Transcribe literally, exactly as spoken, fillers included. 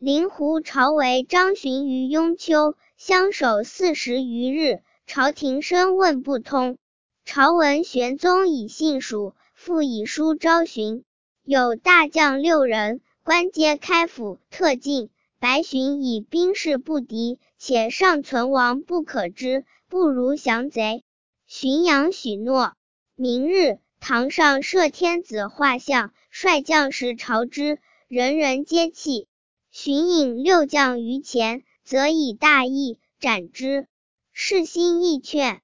临湖朝为张巡于雍丘，相守四十余日，朝廷深问不通。朝闻玄宗以信属，复以书招询，有大将六人，官皆开府特进。白巡以兵势不敌，且尚存亡不可知，不如降贼。巡阳许诺。明日，堂上设天子画像，率将士朝之，人人皆泣。巡引六将于前，则以大义斩之。士心意劝。